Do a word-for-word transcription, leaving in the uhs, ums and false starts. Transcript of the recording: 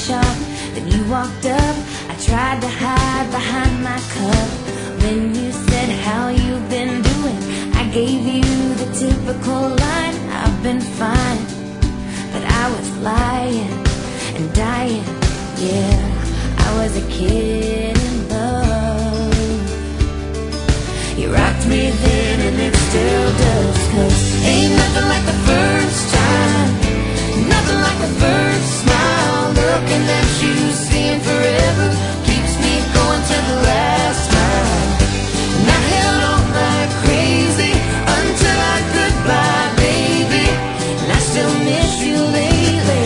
shop. Then you walked up, I tried to hide behind my cup. When you said how you've been doing, I gave you the typical line, I've been fine. But I was lying and dying, yeah. I was a kid in love. You rocked me then and it still does, 'cause ain't nothing like the first time, nothing like the first smile. Looking at you, seeing forever, keeps me going to the last mile. And I held on like crazy until our goodbye, baby. And I still miss you lately.